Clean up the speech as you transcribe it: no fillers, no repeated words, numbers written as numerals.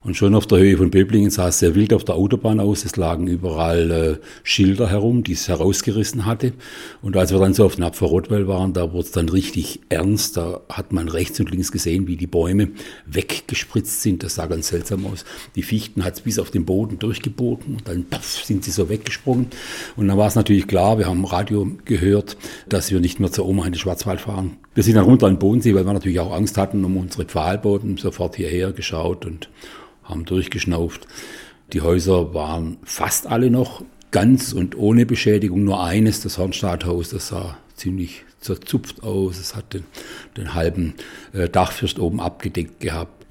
Und schon auf der Höhe von Böblingen sah es sehr wild auf der Autobahn aus. Es lagen überall Schilder herum, die es herausgerissen hatte. Und als wir dann so auf den Apfer-Rottweil waren, da wurde es dann richtig ernst. Da hat man rechts und links gesehen, wie die Bäume weggespritzt sind. Das sah ganz seltsam aus. Die Fichten hat es bis auf den Boden durchgebogen und dann sind sie so weggesprungen. Und dann war es natürlich klar, wir haben im Radio gehört, dass wir nicht mehr zur Oma in den Schwarzwald fahren. Wir sind dann runter an den Bodensee, weil wir natürlich auch Angst hatten um unsere Pfahlboten, sofort hierher geschaut und haben durchgeschnauft. Die Häuser waren fast alle noch ganz und ohne Beschädigung. Nur eines, das Hornstadthaus, das sah ziemlich zerzupft aus. Es hat den halben Dachfirst oben abgedeckt gehabt.